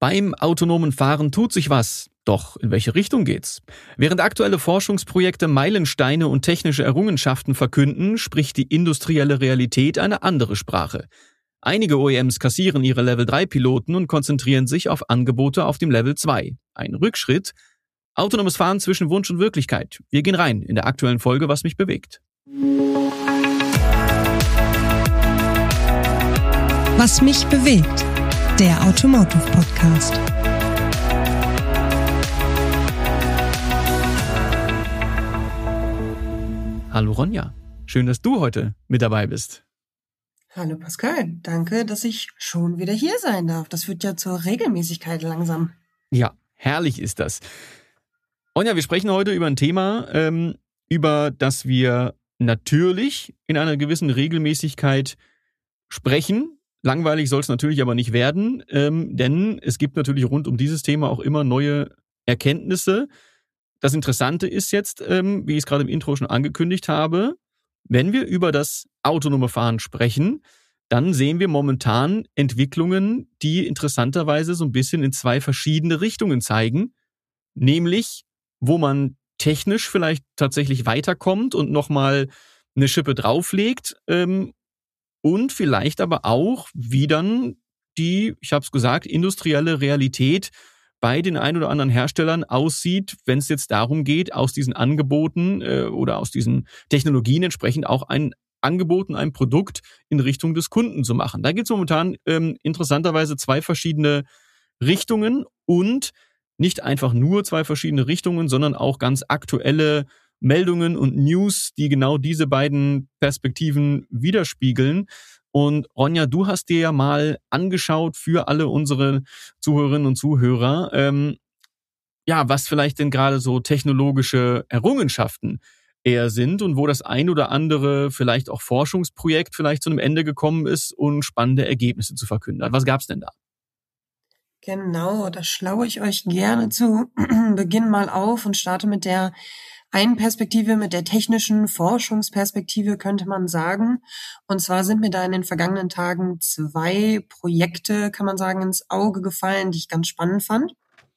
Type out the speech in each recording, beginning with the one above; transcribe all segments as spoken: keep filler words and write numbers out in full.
Beim autonomen Fahren tut sich was. Doch in welche Richtung geht's? Während aktuelle Forschungsprojekte Meilensteine und technische Errungenschaften verkünden, spricht die industrielle Realität eine andere Sprache. Einige O E Ms kassieren ihre Level drei Piloten und konzentrieren sich auf Angebote auf dem Level zwei. Ein Rückschritt? Autonomes Fahren zwischen Wunsch und Wirklichkeit. Wir gehen rein in der aktuellen Folge Was mich bewegt. Was mich bewegt. Der Automotive Podcast. Hallo Ronja, schön, dass du heute mit dabei bist. Hallo Pascal, danke, dass ich schon wieder hier sein darf. Das wird ja zur Regelmäßigkeit langsam. Ja, herrlich ist das. Ronja, wir sprechen heute über ein Thema, ähm, über das wir natürlich in einer gewissen Regelmäßigkeit sprechen. Langweilig soll es natürlich aber nicht werden, ähm, denn es gibt natürlich rund um dieses Thema auch immer neue Erkenntnisse. Das Interessante ist jetzt, ähm, wie ich es gerade im Intro schon angekündigt habe, wenn wir über das autonome Fahren sprechen, dann sehen wir momentan Entwicklungen, die interessanterweise so ein bisschen in zwei verschiedene Richtungen zeigen, nämlich wo man technisch vielleicht tatsächlich weiterkommt und nochmal eine Schippe drauflegt, ähm, und vielleicht aber auch, wie dann die, ich habe es gesagt, industrielle Realität bei den ein oder anderen Herstellern aussieht, wenn es jetzt darum geht, aus diesen Angeboten äh, oder aus diesen Technologien entsprechend auch ein Angebot und ein Produkt in Richtung des Kunden zu machen. Da gibt es momentan ähm, interessanterweise zwei verschiedene Richtungen und nicht einfach nur zwei verschiedene Richtungen, sondern auch ganz aktuelle Meldungen und News, die genau diese beiden Perspektiven widerspiegeln. Und Ronja, du hast dir ja mal angeschaut für alle unsere Zuhörerinnen und Zuhörer, ähm, ja, was vielleicht denn gerade so technologische Errungenschaften eher sind und wo das ein oder andere vielleicht auch Forschungsprojekt vielleicht zu einem Ende gekommen ist und spannende Ergebnisse zu verkünden hat. Was gab's denn da? Genau, das schlaue ich euch gerne zu Beginn mal auf und starte mit der einen Perspektive, mit der technischen Forschungsperspektive könnte man sagen. Und zwar sind mir da in den vergangenen Tagen zwei Projekte, kann man sagen, ins Auge gefallen, die ich ganz spannend fand.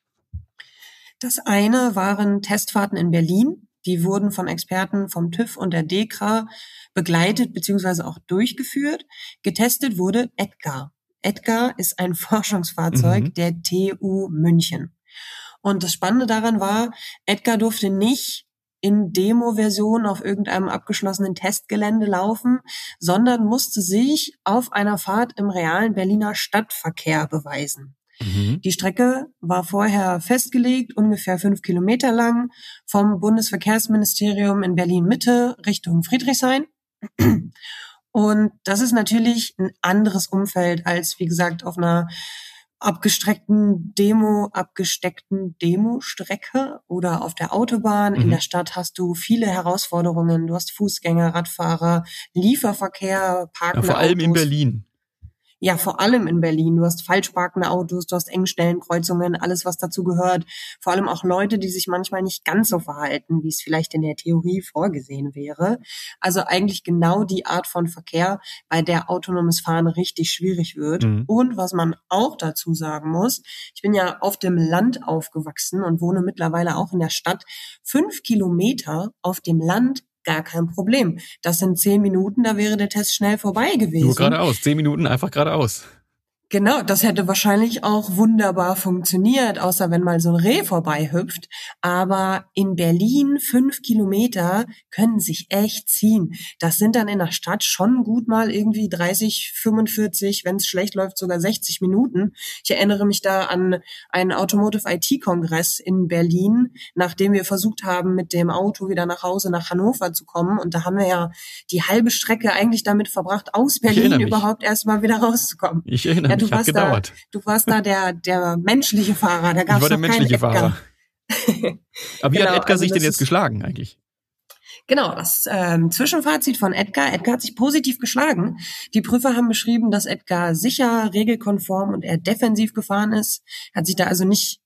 Das eine waren Testfahrten in Berlin. Die wurden von Experten vom TÜV und der DEKRA begleitet bzw. auch durchgeführt. Getestet wurde EDGAR. EDGAR ist ein Forschungsfahrzeug mhm. der T U München. Und das Spannende daran war, EDGAR durfte nicht in Demo-Version auf irgendeinem abgeschlossenen Testgelände laufen, sondern musste sich auf einer Fahrt im realen Berliner Stadtverkehr beweisen. Mhm. Die Strecke war vorher festgelegt, ungefähr fünf Kilometer lang, vom Bundesverkehrsministerium in Berlin-Mitte Richtung Friedrichshain. Und das ist natürlich ein anderes Umfeld als, wie gesagt, auf einer abgestreckten Demo, abgesteckten Demo-Strecke oder auf der Autobahn. Mhm. In der Stadt hast du viele Herausforderungen. Du hast Fußgänger, Radfahrer, Lieferverkehr, parkende ja, vor allem Autos. in Berlin. Ja, vor allem in Berlin. Du hast falsch parkende Autos, du hast Engstellenkreuzungen, alles, was dazu gehört. Vor allem auch Leute, die sich manchmal nicht ganz so verhalten, wie es vielleicht in der Theorie vorgesehen wäre. Also eigentlich genau die Art von Verkehr, bei der autonomes Fahren richtig schwierig wird. Mhm. Und was man auch dazu sagen muss, ich bin ja auf dem Land aufgewachsen und wohne mittlerweile auch in der Stadt. Fünf Kilometer auf dem Land, gar kein Problem. Das sind zehn Minuten, da wäre der Test schnell vorbei gewesen. Nur geradeaus, zehn Minuten einfach geradeaus. Genau, das hätte wahrscheinlich auch wunderbar funktioniert, außer wenn mal so ein Reh vorbei hüpft. Aber in Berlin fünf Kilometer können sich echt ziehen. Das sind dann in der Stadt schon gut mal irgendwie dreißig, fünfundvierzig, wenn es schlecht läuft, sogar sechzig Minuten. Ich erinnere mich da an einen Automotive I T-Kongress in Berlin, nachdem wir versucht haben, mit dem Auto wieder nach Hause nach Hannover zu kommen. Und da haben wir ja die halbe Strecke eigentlich damit verbracht, aus Berlin überhaupt erst mal wieder rauszukommen. Ich erinnere mich. Ja, du warst gedauert. Da, du warst da der, der menschliche Fahrer, da gab es noch keinen menschliche Edgar. Fahrer. Aber wie genau, hat Edgar also sich denn jetzt ist, geschlagen eigentlich? Genau, das ähm, Zwischenfazit von Edgar. Edgar hat sich positiv geschlagen. Die Prüfer haben beschrieben, dass Edgar sicher, regelkonform und eher defensiv gefahren ist. Hat sich da also nicht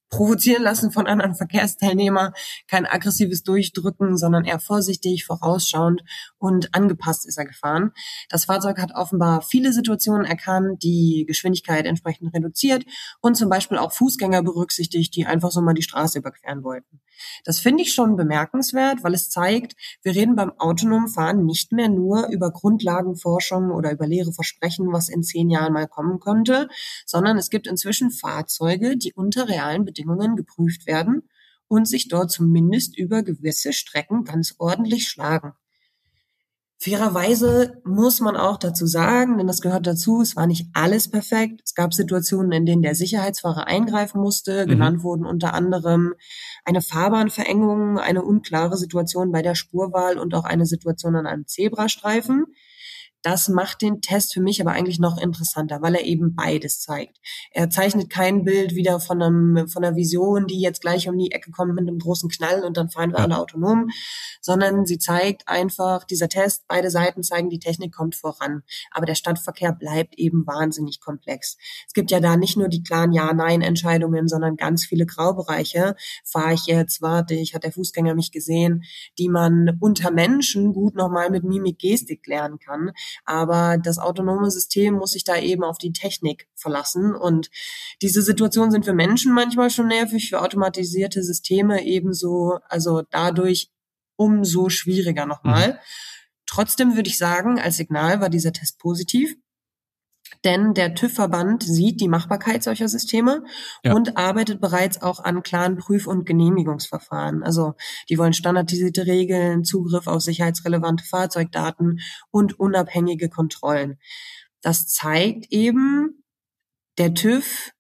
provozieren lassen von anderen Verkehrsteilnehmern, kein aggressives Durchdrücken, sondern eher vorsichtig, vorausschauend und angepasst ist er gefahren. Das Fahrzeug hat offenbar viele Situationen erkannt, die Geschwindigkeit entsprechend reduziert und zum Beispiel auch Fußgänger berücksichtigt, die einfach so mal die Straße überqueren wollten. Das finde ich schon bemerkenswert, weil es zeigt, wir reden beim autonomen Fahren nicht mehr nur über Grundlagenforschung oder über leere Versprechen, was in zehn Jahren mal kommen könnte, sondern es gibt inzwischen Fahrzeuge, die unter realen Bedingungen geprüft werden und sich dort zumindest über gewisse Strecken ganz ordentlich schlagen. Fairerweise muss man auch dazu sagen, denn das gehört dazu, es war nicht alles perfekt. Es gab Situationen, in denen der Sicherheitsfahrer eingreifen musste. Mhm. Genannt wurden unter anderem eine Fahrbahnverengung, eine unklare Situation bei der Spurwahl und auch eine Situation an einem Zebrastreifen. Das macht den Test für mich aber eigentlich noch interessanter, weil er eben beides zeigt. Er zeichnet kein Bild wieder von einem, von einer Vision, die jetzt gleich um die Ecke kommt mit einem großen Knall und dann fahren wir ja. alle autonom, sondern sie zeigt einfach, dieser Test, beide Seiten zeigen, die Technik kommt voran. Aber der Stadtverkehr bleibt eben wahnsinnig komplex. Es gibt ja da nicht nur die klaren Ja-Nein-Entscheidungen, sondern ganz viele Graubereiche. Fahre ich jetzt, warte ich, hat der Fußgänger mich gesehen, die man unter Menschen gut nochmal mit Mimik, Gestik lernen kann. Aber das autonome System muss sich da eben auf die Technik verlassen. Und diese Situationen sind für Menschen manchmal schon nervig, für automatisierte Systeme ebenso, also dadurch umso schwieriger nochmal. Mhm. Trotzdem würde ich sagen, als Signal war dieser Test positiv. Denn der TÜV-Verband sieht die Machbarkeit solcher Systeme ja. und arbeitet bereits auch an klaren Prüf- und Genehmigungsverfahren. Also die wollen standardisierte Regeln, Zugriff auf sicherheitsrelevante Fahrzeugdaten und unabhängige Kontrollen. Das zeigt eben, der TÜV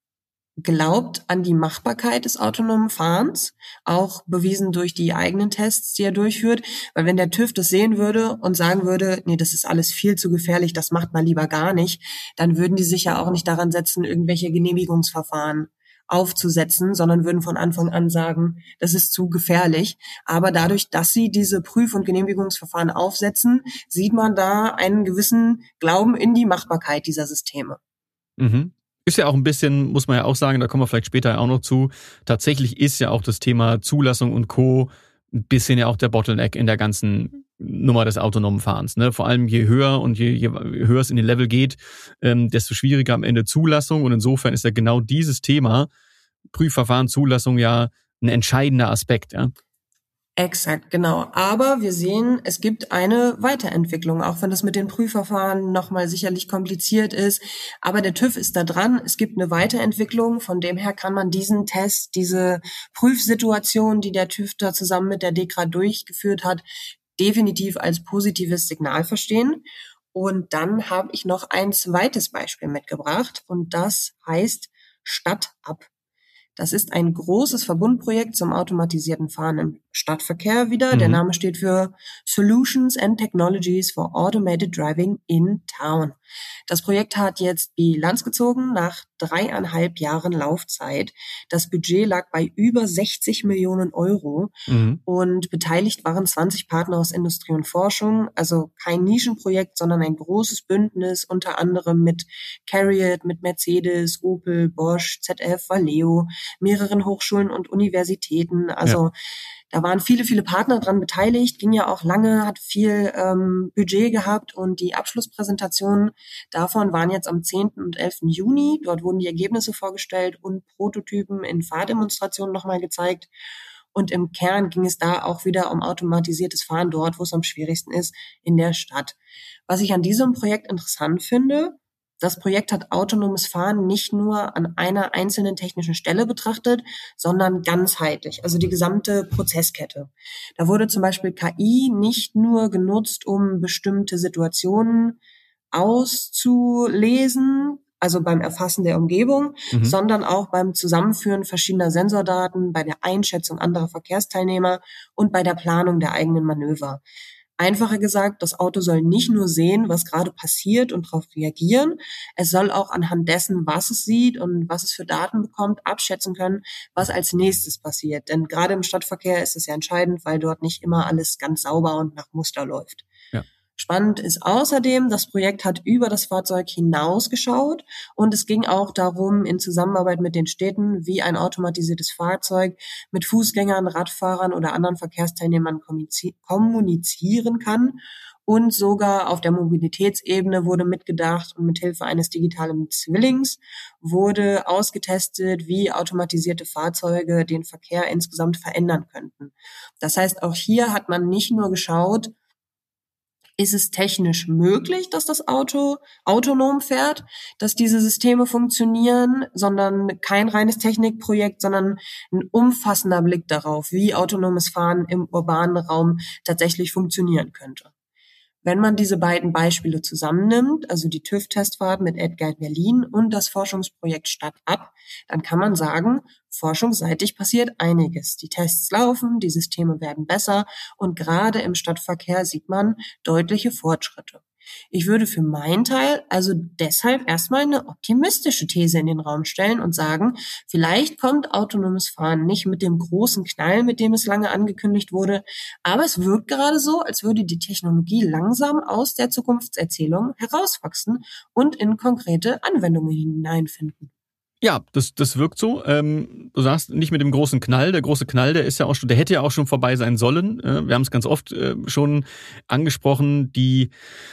glaubt an die Machbarkeit des autonomen Fahrens, auch bewiesen durch die eigenen Tests, die er durchführt. Weil wenn der TÜV das sehen würde und sagen würde, nee, das ist alles viel zu gefährlich, das macht man lieber gar nicht, dann würden die sich ja auch nicht daran setzen, irgendwelche Genehmigungsverfahren aufzusetzen, sondern würden von Anfang an sagen, das ist zu gefährlich. Aber dadurch, dass sie diese Prüf- und Genehmigungsverfahren aufsetzen, sieht man da einen gewissen Glauben in die Machbarkeit dieser Systeme. Mhm. Ist ja auch ein bisschen, muss man ja auch sagen, da kommen wir vielleicht später auch noch zu, tatsächlich ist ja auch das Thema Zulassung und Co. ein bisschen ja auch der Bottleneck in der ganzen Nummer des autonomen Fahrens. Ne? Vor allem je höher und je, je höher es in den Level geht, ähm, desto schwieriger am Ende Zulassung. Und insofern ist ja genau dieses Thema, Prüfverfahren, Zulassung, ja ein entscheidender Aspekt. Ja. Exakt, genau. Aber wir sehen, es gibt eine Weiterentwicklung, auch wenn das mit den Prüfverfahren nochmal sicherlich kompliziert ist. Aber der TÜV ist da dran. Es gibt eine Weiterentwicklung. Von dem her kann man diesen Test, diese Prüfsituation, die der TÜV da zusammen mit der DEKRA durchgeführt hat, definitiv als positives Signal verstehen. Und dann habe ich noch ein zweites Beispiel mitgebracht. Und das heißt StadtUp. Das ist ein großes Verbundprojekt zum automatisierten Fahren im Stadtverkehr wieder. Mhm. Der Name steht für Solutions and Technologies for Automated Driving in Town. Das Projekt hat jetzt Bilanz gezogen nach dreieinhalb Jahren Laufzeit. Das Budget lag bei über sechzig Millionen Euro mhm. und beteiligt waren zwanzig Partner aus Industrie und Forschung. Also kein Nischenprojekt, sondern ein großes Bündnis, unter anderem mit Carriot, mit Mercedes, Opel, Bosch, Z F, Valeo, mehreren Hochschulen und Universitäten. Also ja. Da waren viele, viele Partner dran beteiligt, ging ja auch lange, hat viel ähm, Budget gehabt und die Abschlusspräsentationen davon waren jetzt am zehnten und elften Juni. Dort wurden die Ergebnisse vorgestellt und Prototypen in Fahrdemonstrationen nochmal gezeigt. Und im Kern ging es da auch wieder um automatisiertes Fahren dort, wo es am schwierigsten ist, in der Stadt. Was ich an diesem Projekt interessant finde, das Projekt hat autonomes Fahren nicht nur an einer einzelnen technischen Stelle betrachtet, sondern ganzheitlich, also die gesamte Prozesskette. Da wurde zum Beispiel K I nicht nur genutzt, um bestimmte Situationen auszulesen, also beim Erfassen der Umgebung, mhm. sondern auch beim Zusammenführen verschiedener Sensordaten, bei der Einschätzung anderer Verkehrsteilnehmer und bei der Planung der eigenen Manöver. Einfacher gesagt, das Auto soll nicht nur sehen, was gerade passiert und darauf reagieren. Es soll auch anhand dessen, was es sieht und was es für Daten bekommt, abschätzen können, was als nächstes passiert. Denn gerade im Stadtverkehr ist es ja entscheidend, weil dort nicht immer alles ganz sauber und nach Muster läuft. Ja. Spannend ist außerdem, das Projekt hat über das Fahrzeug hinausgeschaut und es ging auch darum, in Zusammenarbeit mit den Städten, wie ein automatisiertes Fahrzeug mit Fußgängern, Radfahrern oder anderen Verkehrsteilnehmern kommunizieren kann. Und sogar auf der Mobilitätsebene wurde mitgedacht und mithilfe eines digitalen Zwillings wurde ausgetestet, wie automatisierte Fahrzeuge den Verkehr insgesamt verändern könnten. Das heißt, auch hier hat man nicht nur geschaut, ist es technisch möglich, dass das Auto autonom fährt, dass diese Systeme funktionieren, sondern kein reines Technikprojekt, sondern ein umfassender Blick darauf, wie autonomes Fahren im urbanen Raum tatsächlich funktionieren könnte. Wenn man diese beiden Beispiele zusammennimmt, also die TÜV-Testfahrt mit Edguide Berlin und das Forschungsprojekt Stadt-Ab, dann kann man sagen, forschungsseitig passiert einiges. Die Tests laufen, die Systeme werden besser und gerade im Stadtverkehr sieht man deutliche Fortschritte. Ich würde für meinen Teil also deshalb erstmal eine optimistische These in den Raum stellen und sagen, vielleicht kommt autonomes Fahren nicht mit dem großen Knall, mit dem es lange angekündigt wurde, aber es wirkt gerade so, als würde die Technologie langsam aus der Zukunftserzählung herauswachsen und in konkrete Anwendungen hineinfinden. Ja, das, das wirkt so. Ähm, du sagst nicht mit dem großen Knall. Der große Knall, der ist ja auch schon, der hätte ja auch schon vorbei sein sollen. Äh, wir haben es ganz oft äh, schon angesprochen, die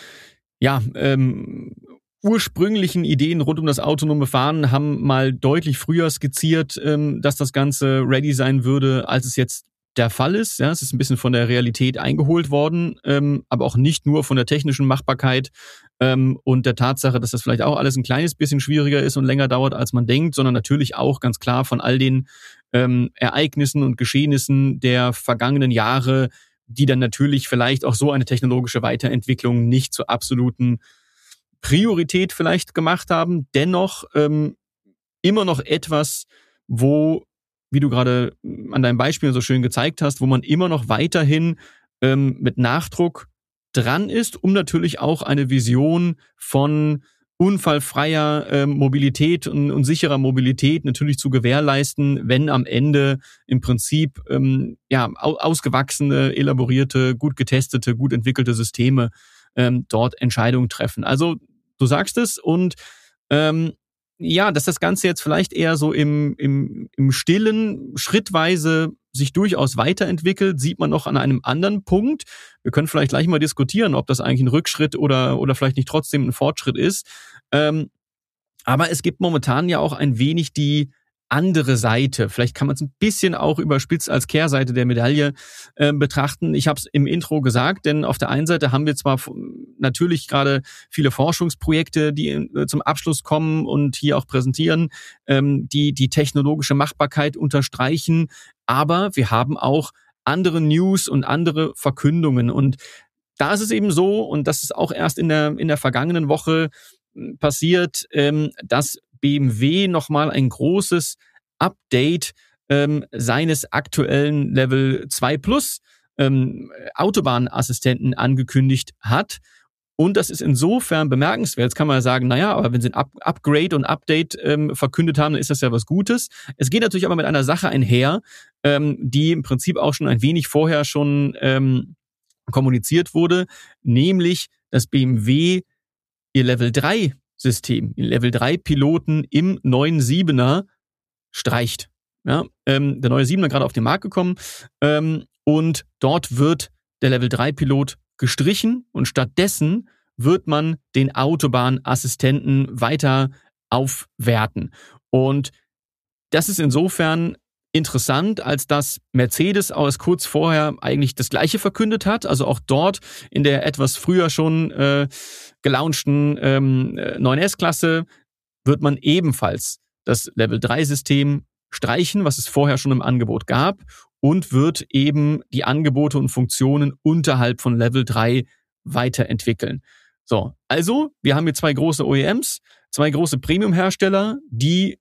ja, ähm, ursprünglichen Ideen rund um das autonome Fahren haben mal deutlich früher skizziert, ähm, dass das Ganze ready sein würde, als es jetzt der Fall ist. Ja, es ist ein bisschen von der Realität eingeholt worden, ähm, aber auch nicht nur von der technischen Machbarkeit ähm, und der Tatsache, dass das vielleicht auch alles ein kleines bisschen schwieriger ist und länger dauert, als man denkt, sondern natürlich auch ganz klar von all den ähm, Ereignissen und Geschehnissen der vergangenen Jahre, die dann natürlich vielleicht auch so eine technologische Weiterentwicklung nicht zur absoluten Priorität vielleicht gemacht haben. Dennoch ähm, immer noch etwas, wo, wie du gerade an deinem Beispiel so schön gezeigt hast, wo man immer noch weiterhin ähm, mit Nachdruck dran ist, um natürlich auch eine Vision von unfallfreier ähm, Mobilität und, und sicherer Mobilität natürlich zu gewährleisten, wenn am Ende im Prinzip ähm, ja au- ausgewachsene, elaborierte, gut getestete, gut entwickelte Systeme ähm, dort Entscheidungen treffen. Also du sagst es und ähm, ja, dass das Ganze jetzt vielleicht eher so im, im, im Stillen schrittweise sich durchaus weiterentwickelt, sieht man noch an einem anderen Punkt. Wir können vielleicht gleich mal diskutieren, ob das eigentlich ein Rückschritt oder, oder vielleicht nicht trotzdem ein Fortschritt ist. Ähm, aber es gibt momentan ja auch ein wenig die andere Seite. Vielleicht kann man es ein bisschen auch überspitzt als Kehrseite der Medaille äh, betrachten. Ich habe es im Intro gesagt, denn auf der einen Seite haben wir zwar natürlich gerade viele Forschungsprojekte, die äh, zum Abschluss kommen und hier auch präsentieren, ähm, die die technologische Machbarkeit unterstreichen, aber wir haben auch andere News und andere Verkündungen. Und da ist es eben so, und das ist auch erst in der in der vergangenen Woche passiert, ähm, dass B M W nochmal ein großes Update ähm, seines aktuellen Level zwei Plus ähm, Autobahnassistenten angekündigt hat. Und das ist insofern bemerkenswert. Jetzt kann man sagen, naja, aber wenn sie ein Up- Upgrade und Update ähm, verkündet haben, dann ist das ja was Gutes. Es geht natürlich aber mit einer Sache einher, ähm, die im Prinzip auch schon ein wenig vorher schon ähm, kommuniziert wurde, nämlich, dass B M W ihr Level drei System, ihr Level drei Piloten im neuen Siebener streicht. Ja, ähm, der neue Siebener gerade auf den Markt gekommen ähm, und dort wird der Level drei Pilot gestrichen und stattdessen wird man den Autobahnassistenten weiter aufwerten. Und das ist insofern interessant, als dass Mercedes aus kurz vorher eigentlich das Gleiche verkündet hat. Also auch dort in der etwas früher schon äh, gelaunchten ähm, neun S-Klasse wird man ebenfalls das Level drei System streichen, was es vorher schon im Angebot gab, und wird eben die Angebote und Funktionen unterhalb von Level drei weiterentwickeln. So, also wir haben hier zwei große O E Ms, zwei große Premium-Hersteller, die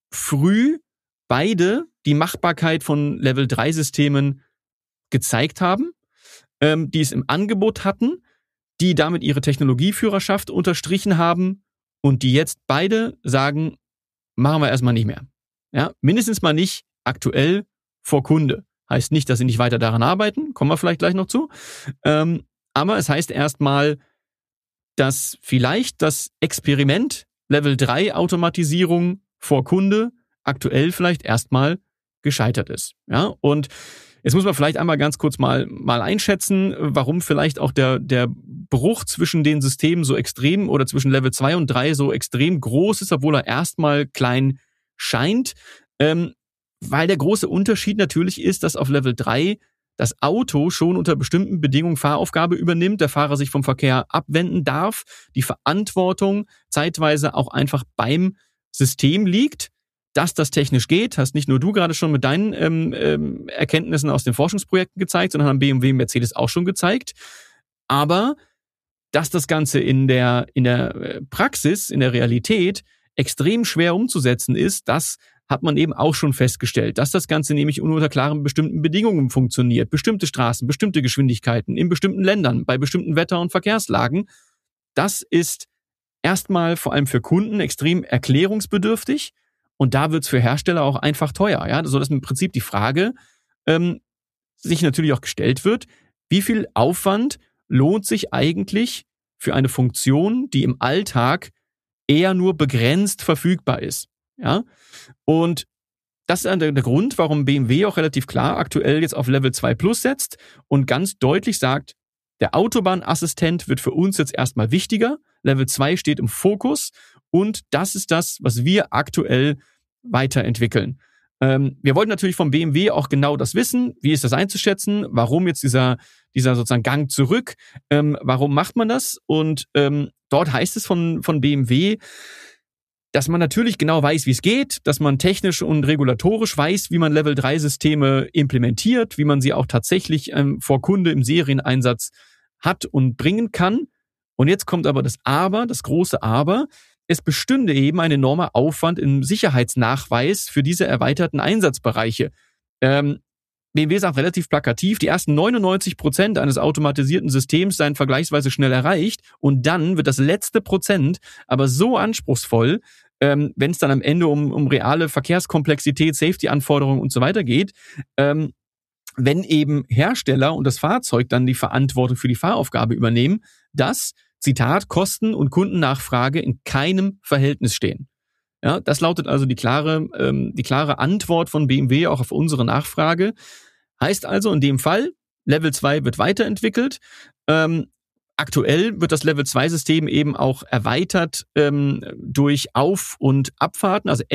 früh beide die Machbarkeit von Level drei Systemen gezeigt haben, ähm, die es im Angebot hatten, die damit ihre Technologieführerschaft unterstrichen haben und die jetzt beide sagen, machen wir erstmal nicht mehr. Ja, mindestens mal nicht aktuell vor Kunde. Heißt nicht, dass sie nicht weiter daran arbeiten, kommen wir vielleicht gleich noch zu. Ähm, Aber es heißt erstmal, dass vielleicht das Experiment Level drei Automatisierung vor Kunde aktuell vielleicht erstmal gescheitert ist. Ja, und jetzt muss man vielleicht einmal ganz kurz mal, mal einschätzen, warum vielleicht auch der, der Bruch zwischen den Systemen so extrem oder zwischen Level zwei und drei so extrem groß ist, obwohl er erstmal klein scheint. Ähm, weil der große Unterschied natürlich ist, dass auf Level drei das Auto schon unter bestimmten Bedingungen Fahraufgabe übernimmt, der Fahrer sich vom Verkehr abwenden darf, die Verantwortung zeitweise auch einfach beim System liegt. Dass das technisch geht, hast nicht nur du gerade schon mit deinen ähm, ähm, Erkenntnissen aus den Forschungsprojekten gezeigt, sondern haben B M W und Mercedes auch schon gezeigt. Aber dass das Ganze in der, in der Praxis, in der Realität extrem schwer umzusetzen ist, das hat man eben auch schon festgestellt, dass das Ganze nämlich nur unter klaren bestimmten Bedingungen funktioniert. Bestimmte Straßen, bestimmte Geschwindigkeiten in bestimmten Ländern, bei bestimmten Wetter- und Verkehrslagen. Das ist erstmal vor allem für Kunden extrem erklärungsbedürftig. Und da wird's für Hersteller auch einfach teuer. Ja, so dass im Prinzip die Frage ähm, sich natürlich auch gestellt wird, wie viel Aufwand lohnt sich eigentlich für eine Funktion, die im Alltag eher nur begrenzt verfügbar ist. Ja, und das ist der, der Grund, warum B M W auch relativ klar aktuell jetzt auf Level zwei Plus setzt und ganz deutlich sagt, der Autobahnassistent wird für uns jetzt erstmal wichtiger. Level zwei steht im Fokus und das ist das, was wir aktuell weiterentwickeln. Ähm, wir wollten natürlich vom B M W auch genau das wissen. Wie ist das einzuschätzen? Warum jetzt dieser, dieser sozusagen Gang zurück? Ähm, warum macht man das? Und ähm, dort heißt es von, von B M W, dass man natürlich genau weiß, wie es geht, dass man technisch und regulatorisch weiß, wie man Level drei Systeme implementiert, wie man sie auch tatsächlich ähm, vor Kunde im Serieneinsatz hat und bringen kann. Und jetzt kommt aber das Aber, das große Aber. Es bestünde eben ein enormer Aufwand im Sicherheitsnachweis für diese erweiterten Einsatzbereiche. Ähm, B M W sagt relativ plakativ, die ersten neunundneunzig Prozent eines automatisierten Systems seien vergleichsweise schnell erreicht und dann wird das letzte Prozent aber so anspruchsvoll, ähm, wenn es dann am Ende um, um reale Verkehrskomplexität, Safety-Anforderungen und so weiter geht, ähm, wenn eben Hersteller und das Fahrzeug dann die Verantwortung für die Fahraufgabe übernehmen, dass, Zitat, Kosten und Kundennachfrage in keinem Verhältnis stehen. Ja, das lautet also die klare, ähm, die klare Antwort von B M W auch auf unsere Nachfrage. Heißt also in dem Fall, Level zwei wird weiterentwickelt. Ähm, aktuell wird das Level zwei System eben auch erweitert ähm, durch Auf- und Abfahrten, also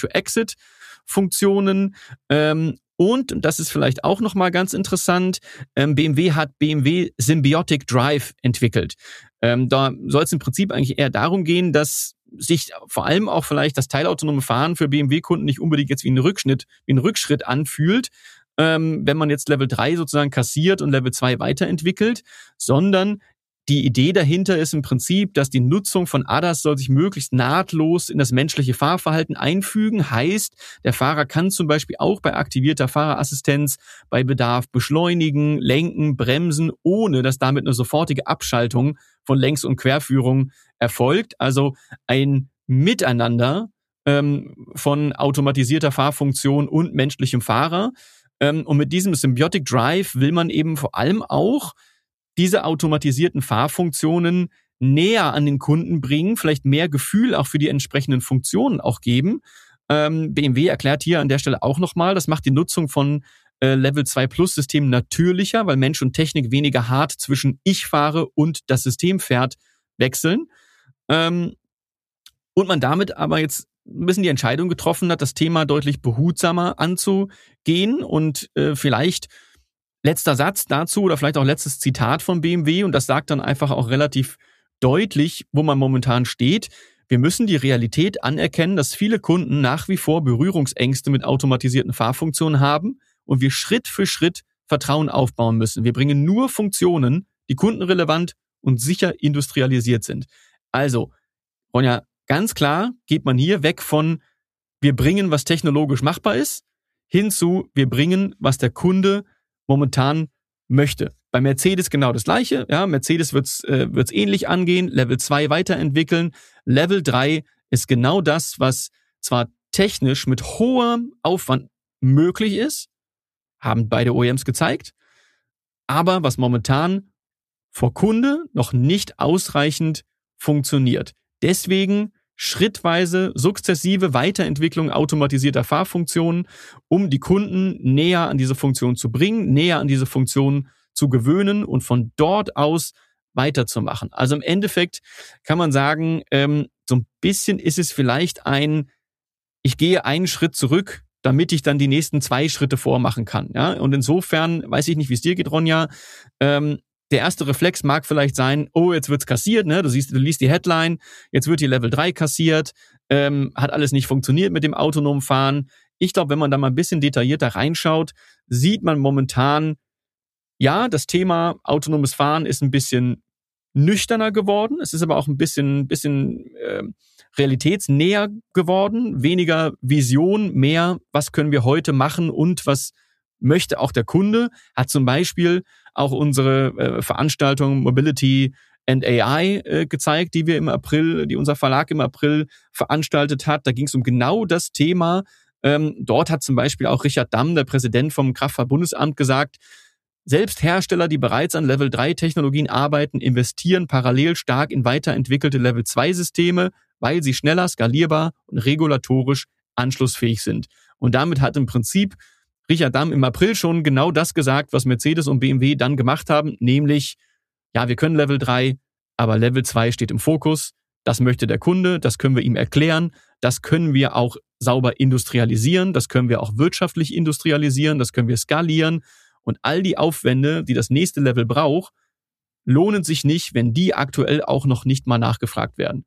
Entry-to-Exit-Funktionen. Ähm, und, und das ist vielleicht auch nochmal ganz interessant, ähm, B M W hat B M W Symbiotic Drive entwickelt. Ähm, da soll es im Prinzip eigentlich eher darum gehen, dass sich vor allem auch vielleicht das teilautonome Fahren für B M W-Kunden nicht unbedingt jetzt wie ein Rückschritt, wie ein Rückschritt anfühlt, ähm, wenn man jetzt Level drei sozusagen kassiert und Level zwei weiterentwickelt, sondern die Idee dahinter ist im Prinzip, dass die Nutzung von A D A S soll sich möglichst nahtlos in das menschliche Fahrverhalten einfügen. Heißt, der Fahrer kann zum Beispiel auch bei aktivierter Fahrerassistenz bei Bedarf beschleunigen, lenken, bremsen, ohne dass damit eine sofortige Abschaltung von Längs- und Querführung erfolgt. Also ein Miteinander ähm, von automatisierter Fahrfunktion und menschlichem Fahrer. Ähm, und mit diesem Symbiotic Drive will man eben vor allem auch diese automatisierten Fahrfunktionen näher an den Kunden bringen, vielleicht mehr Gefühl auch für die entsprechenden Funktionen auch geben. Ähm, B M W erklärt hier an der Stelle auch nochmal, das macht die Nutzung von äh, Level zwei Plus Systemen natürlicher, weil Mensch und Technik weniger hart zwischen ich fahre und das System fährt wechseln. Ähm, und man damit aber jetzt ein bisschen die Entscheidung getroffen hat, das Thema deutlich behutsamer anzugehen und äh, vielleicht letzter Satz dazu oder vielleicht auch letztes Zitat von B M W und das sagt dann einfach auch relativ deutlich, wo man momentan steht. Wir müssen die Realität anerkennen, dass viele Kunden nach wie vor Berührungsängste mit automatisierten Fahrfunktionen haben und wir Schritt für Schritt Vertrauen aufbauen müssen. Wir bringen nur Funktionen, die kundenrelevant und sicher industrialisiert sind. Also, Ronja, ganz klar geht man hier weg von wir bringen, was technologisch machbar ist, hin zu wir bringen, was der Kunde momentan möchte. Bei Mercedes genau das Gleiche. Ja, Mercedes wird's äh, wird's ähnlich angehen, Level zwei weiterentwickeln. Level drei ist genau das, was zwar technisch mit hohem Aufwand möglich ist, haben beide O E Ms gezeigt, aber was momentan vor Kunde noch nicht ausreichend funktioniert. Deswegen schrittweise, sukzessive Weiterentwicklung automatisierter Fahrfunktionen, um die Kunden näher an diese Funktion zu bringen, näher an diese Funktion zu gewöhnen und von dort aus weiterzumachen. Also im Endeffekt kann man sagen, ähm, so ein bisschen ist es vielleicht ein, ich gehe einen Schritt zurück, damit ich dann die nächsten zwei Schritte vormachen kann. Ja? Und insofern, weiß ich nicht, wie es dir geht, Ronja, ähm, der erste Reflex mag vielleicht sein, oh, jetzt wird's kassiert, ne? Du siehst, du liest die Headline, jetzt wird die Level drei kassiert, ähm, hat alles nicht funktioniert mit dem autonomen Fahren. Ich glaube, wenn man da mal ein bisschen detaillierter reinschaut, sieht man momentan, ja, das Thema autonomes Fahren ist ein bisschen nüchterner geworden. Es ist aber auch ein bisschen, bisschen äh, realitätsnäher geworden. Weniger Vision, mehr, was können wir heute machen und was möchte auch der Kunde. Hat zum Beispiel auch unsere äh, Veranstaltung Mobility and A I äh, gezeigt, die wir im April, die unser Verlag im April veranstaltet hat. Da ging es um genau das Thema. Ähm, dort hat zum Beispiel auch Richard Damm, der Präsident vom Kraftfahrtbundesamt, gesagt, selbst Hersteller, die bereits an Level drei Technologien arbeiten, investieren parallel stark in weiterentwickelte Level zwei Systeme, weil sie schneller, skalierbar und regulatorisch anschlussfähig sind. Und damit hat im Prinzip Richard Damm im April schon genau das gesagt, was Mercedes und B M W dann gemacht haben, nämlich, ja, wir können Level drei, aber Level zwei steht im Fokus. Das möchte der Kunde, das können wir ihm erklären, das können wir auch sauber industrialisieren, das können wir auch wirtschaftlich industrialisieren, das können wir skalieren. Und all die Aufwände, die das nächste Level braucht, lohnen sich nicht, wenn die aktuell auch noch nicht mal nachgefragt werden.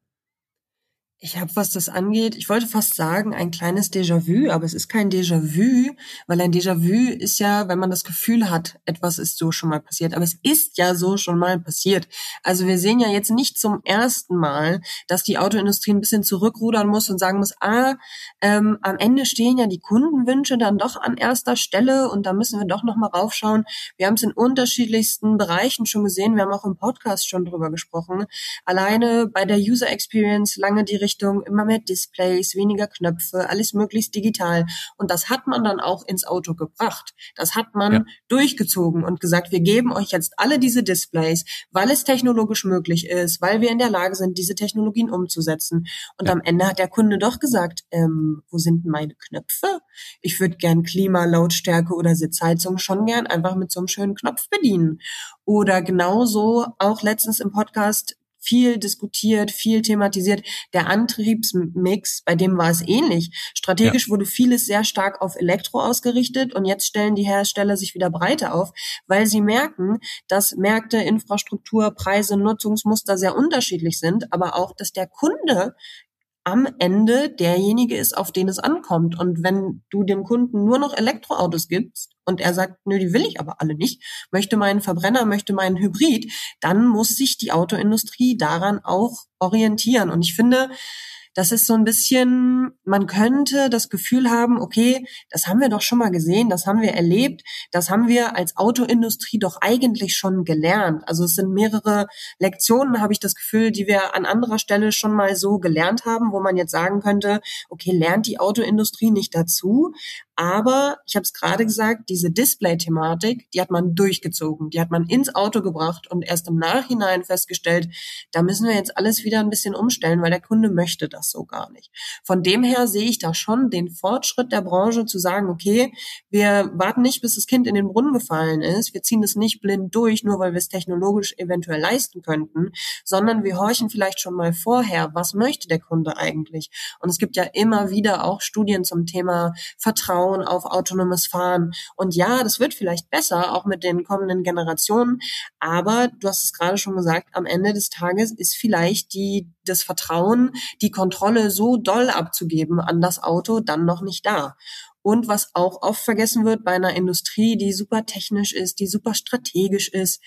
Ich habe, was das angeht, ich wollte fast sagen, ein kleines Déjà-vu, aber es ist kein Déjà-vu, weil ein Déjà-vu ist ja, wenn man das Gefühl hat, etwas ist so schon mal passiert. Aber es ist ja so schon mal passiert. Also wir sehen ja jetzt nicht zum ersten Mal, dass die Autoindustrie ein bisschen zurückrudern muss und sagen muss, ah, ähm, am Ende stehen ja die Kundenwünsche dann doch an erster Stelle und da müssen wir doch nochmal raufschauen. Wir haben es in unterschiedlichsten Bereichen schon gesehen, wir haben auch im Podcast schon drüber gesprochen. Alleine bei der User Experience lange die Richtung, immer mehr Displays, weniger Knöpfe, alles möglichst digital. Und das hat man dann auch ins Auto gebracht. Das hat man ja. durchgezogen und gesagt, wir geben euch jetzt alle diese Displays, weil es technologisch möglich ist, weil wir in der Lage sind, diese Technologien umzusetzen. Und ja. am Ende hat der Kunde doch gesagt, ähm, wo sind meine Knöpfe? Ich würde gern Klima, Lautstärke oder Sitzheizung schon gern einfach mit so einem schönen Knopf bedienen. Oder genauso auch letztens im Podcast viel diskutiert, viel thematisiert. Der Antriebsmix, bei dem war es ähnlich. Strategisch ja. wurde vieles sehr stark auf Elektro ausgerichtet und jetzt stellen die Hersteller sich wieder breiter auf, weil sie merken, dass Märkte, Infrastruktur, Preise, Nutzungsmuster sehr unterschiedlich sind, aber auch, dass der Kunde am Ende derjenige ist, auf den es ankommt. Und wenn du dem Kunden nur noch Elektroautos gibst und er sagt, nö, die will ich aber alle nicht, möchte meinen Verbrenner, möchte meinen Hybrid, dann muss sich die Autoindustrie daran auch orientieren. Und ich finde, das ist so ein bisschen, man könnte das Gefühl haben, okay, das haben wir doch schon mal gesehen, das haben wir erlebt, das haben wir als Autoindustrie doch eigentlich schon gelernt. Also es sind mehrere Lektionen, habe ich das Gefühl, die wir an anderer Stelle schon mal so gelernt haben, wo man jetzt sagen könnte, okay, lernt die Autoindustrie nicht dazu? Aber, ich habe es gerade gesagt, diese Display-Thematik, die hat man durchgezogen, die hat man ins Auto gebracht und erst im Nachhinein festgestellt, da müssen wir jetzt alles wieder ein bisschen umstellen, weil der Kunde möchte das so gar nicht. Von dem her sehe ich da schon den Fortschritt der Branche zu sagen, okay, wir warten nicht, bis das Kind in den Brunnen gefallen ist, wir ziehen das nicht blind durch, nur weil wir es technologisch eventuell leisten könnten, sondern wir horchen vielleicht schon mal vorher, was möchte der Kunde eigentlich? Und es gibt ja immer wieder auch Studien zum Thema Vertrauen auf autonomes Fahren. Und ja, das wird vielleicht besser, auch mit den kommenden Generationen. Aber du hast es gerade schon gesagt, am Ende des Tages ist vielleicht die, das Vertrauen, die Kontrolle so doll abzugeben an das Auto dann noch nicht da. Und was auch oft vergessen wird bei einer Industrie, die super technisch ist, die super strategisch ist,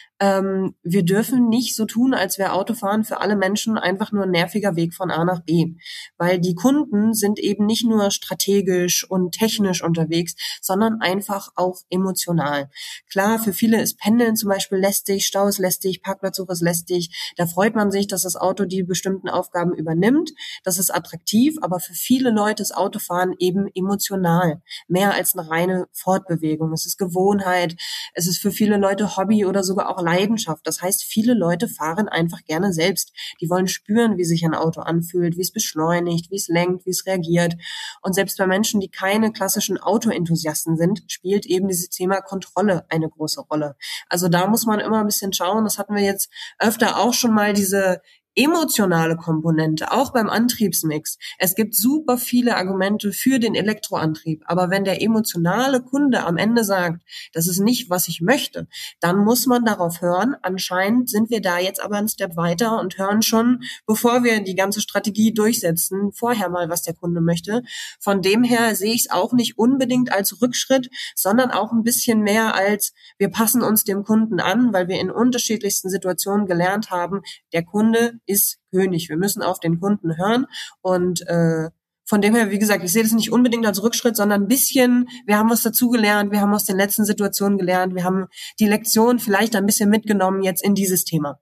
Ähm, wir dürfen nicht so tun, als wäre Autofahren für alle Menschen einfach nur ein nerviger Weg von A nach B. Weil die Kunden sind eben nicht nur strategisch und technisch unterwegs, sondern einfach auch emotional. Klar, für viele ist Pendeln zum Beispiel lästig, Stau ist lästig, Parkplatzsuche ist lästig. Da freut man sich, dass das Auto die bestimmten Aufgaben übernimmt. Das ist attraktiv, aber für viele Leute ist Autofahren eben emotional. Mehr als eine reine Fortbewegung. Es ist Gewohnheit, es ist für viele Leute Hobby oder sogar auch Leidenschaft. Das heißt, viele Leute fahren einfach gerne selbst. Die wollen spüren, wie sich ein Auto anfühlt, wie es beschleunigt, wie es lenkt, wie es reagiert. Und selbst bei Menschen, die keine klassischen Autoenthusiasten sind, spielt eben dieses Thema Kontrolle eine große Rolle. Also da muss man immer ein bisschen schauen. Das hatten wir jetzt öfter auch schon mal, diese emotionale Komponente, auch beim Antriebsmix. Es gibt super viele Argumente für den Elektroantrieb, aber wenn der emotionale Kunde am Ende sagt, das ist nicht, was ich möchte, dann muss man darauf hören. Anscheinend sind wir da jetzt aber einen Step weiter und hören schon, bevor wir die ganze Strategie durchsetzen, vorher mal, was der Kunde möchte. Von dem her sehe ich es auch nicht unbedingt als Rückschritt, sondern auch ein bisschen mehr als, wir passen uns dem Kunden an, weil wir in unterschiedlichsten Situationen gelernt haben, der Kunde ist König. Wir müssen auf den Kunden hören und äh, von dem her, wie gesagt, ich sehe das nicht unbedingt als Rückschritt, sondern ein bisschen, wir haben was dazugelernt, wir haben aus den letzten Situationen gelernt, wir haben die Lektion vielleicht ein bisschen mitgenommen jetzt in dieses Thema.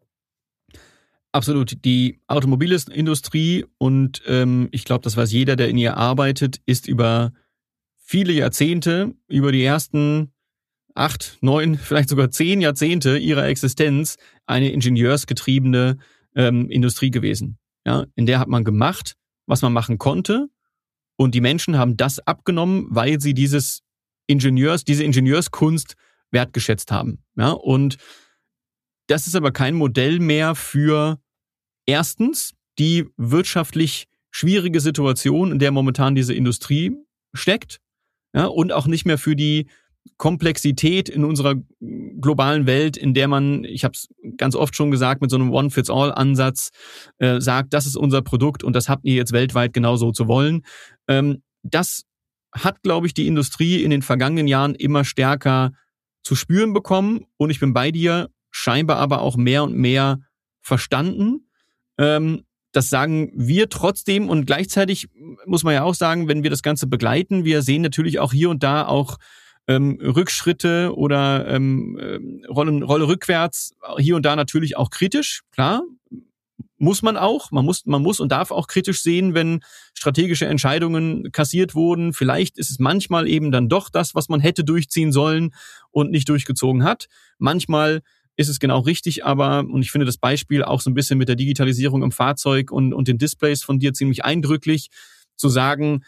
Absolut. Die Automobilindustrie und ähm, ich glaube, das weiß jeder, der in ihr arbeitet, ist über viele Jahrzehnte, über die ersten acht, neun, vielleicht sogar zehn Jahrzehnte ihrer Existenz eine ingenieursgetriebene ähm, Industrie gewesen. Ja, in der hat man gemacht, was man machen konnte, und die Menschen haben das abgenommen, weil sie dieses Ingenieurs, diese Ingenieurskunst wertgeschätzt haben. Ja, und das ist aber kein Modell mehr für erstens die wirtschaftlich schwierige Situation, in der momentan diese Industrie steckt, ja, und auch nicht mehr für die Komplexität in unserer globalen Welt, in der man, ich habe es ganz oft schon gesagt, mit so einem One-Fits-All-Ansatz äh, sagt, das ist unser Produkt und das habt ihr jetzt weltweit genauso zu wollen. Ähm, das hat, glaube ich, die Industrie in den vergangenen Jahren immer stärker zu spüren bekommen, und ich bin bei dir, scheinbar aber auch mehr und mehr verstanden. Ähm, das sagen wir trotzdem, und gleichzeitig muss man ja auch sagen, wenn wir das Ganze begleiten, wir sehen natürlich auch hier und da auch Ähm, Rückschritte oder ähm, Rolle, Rolle rückwärts, hier und da natürlich auch kritisch, klar, muss man auch, man muss, man muss und darf auch kritisch sehen, wenn strategische Entscheidungen kassiert wurden. Vielleicht ist es manchmal eben dann doch das, was man hätte durchziehen sollen und nicht durchgezogen hat. Manchmal ist es genau richtig, aber, und ich finde das Beispiel auch so ein bisschen mit der Digitalisierung im Fahrzeug und, und den Displays von dir ziemlich eindrücklich, zu sagen,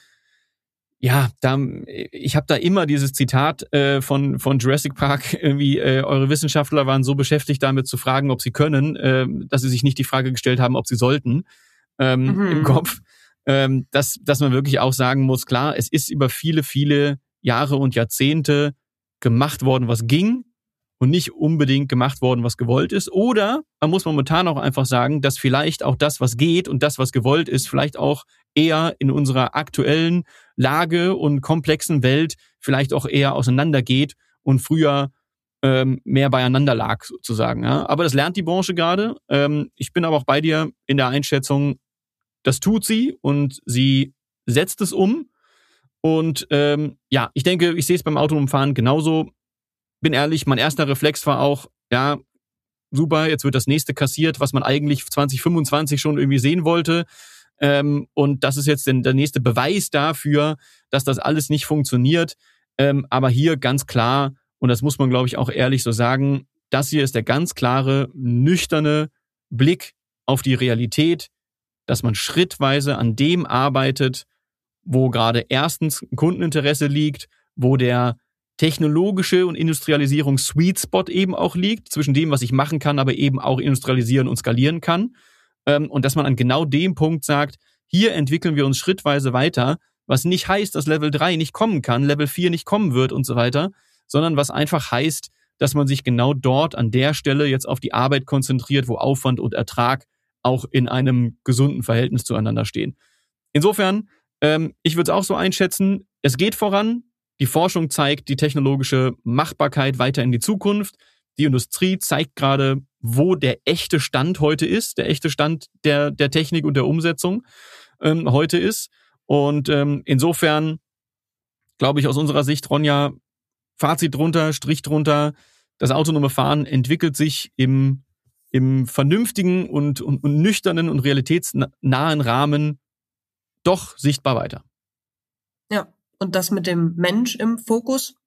ja, da, ich habe da immer dieses Zitat äh, von von Jurassic Park, irgendwie äh, eure Wissenschaftler waren so beschäftigt damit zu fragen, ob sie können, äh, dass sie sich nicht die Frage gestellt haben, ob sie sollten, ähm, mhm. im Kopf. Ähm, dass dass man wirklich auch sagen muss, klar, es ist über viele, viele Jahre und Jahrzehnte gemacht worden, was ging, und nicht unbedingt gemacht worden, was gewollt ist. Oder man muss momentan auch einfach sagen, dass vielleicht auch das, was geht und das, was gewollt ist, vielleicht auch eher in unserer aktuellen Lage und komplexen Welt vielleicht auch eher auseinandergeht und früher ähm, mehr beieinander lag, sozusagen. Ja. Aber das lernt die Branche gerade. Ähm, ich bin aber auch bei dir in der Einschätzung, das tut sie und sie setzt es um. Und ähm, ja, ich denke, ich sehe es beim autonomen Fahren genauso. Bin ehrlich, mein erster Reflex war auch, ja, super, jetzt wird das nächste kassiert, was man eigentlich zwanzig fünfundzwanzig schon irgendwie sehen wollte. Ähm, und das ist jetzt denn der nächste Beweis dafür, dass das alles nicht funktioniert. Ähm, aber hier ganz klar, und das muss man, glaube ich, auch ehrlich so sagen, das hier ist der ganz klare, nüchterne Blick auf die Realität, dass man schrittweise an dem arbeitet, wo gerade erstens ein Kundeninteresse liegt, wo der technologische und Industrialisierungs-Sweet Spot eben auch liegt, zwischen dem, was ich machen kann, aber eben auch industrialisieren und skalieren kann. Ähm, und dass man an genau dem Punkt sagt, hier entwickeln wir uns schrittweise weiter, was nicht heißt, dass Level drei nicht kommen kann, Level vier nicht kommen wird und so weiter, sondern was einfach heißt, dass man sich genau dort an der Stelle jetzt auf die Arbeit konzentriert, wo Aufwand und Ertrag auch in einem gesunden Verhältnis zueinander stehen. Insofern, ähm, ich würde es auch so einschätzen, es geht voran. Die Forschung zeigt die technologische Machbarkeit weiter in die Zukunft. Die Industrie zeigt gerade, wo der echte Stand heute ist, der echte Stand der, der Technik und der Umsetzung ähm, heute ist. Und ähm, insofern glaube ich aus unserer Sicht, Ronja, Fazit drunter, Strich drunter, das autonome Fahren entwickelt sich im, im vernünftigen und, und, und nüchternen und realitätsnahen Rahmen doch sichtbar weiter. Ja. Und das mit dem Mensch im Fokus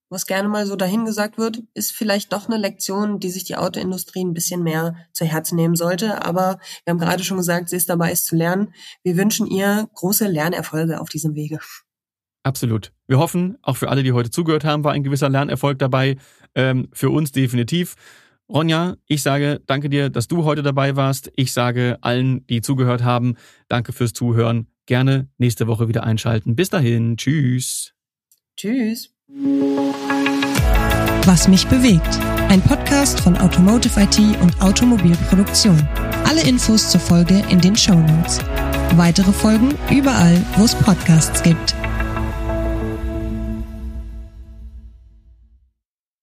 was gerne mal so dahingesagt wird, ist vielleicht doch eine Lektion, die sich die Autoindustrie ein bisschen mehr zu Herzen nehmen sollte. Aber wir haben gerade schon gesagt, sie ist dabei, es zu lernen. Wir wünschen ihr große Lernerfolge auf diesem Wege. Absolut. Wir hoffen, auch für alle, die heute zugehört haben, war ein gewisser Lernerfolg dabei. Ähm, für uns definitiv. Ronja, ich sage danke dir, dass du heute dabei warst. Ich sage allen, die zugehört haben, danke fürs Zuhören. Gerne nächste Woche wieder einschalten. Bis dahin. Tschüss. Tschüss. Was mich bewegt. Ein Podcast von Automotive I T und Automobilproduktion. Alle Infos zur Folge in den Shownotes. Weitere Folgen überall, wo es Podcasts gibt.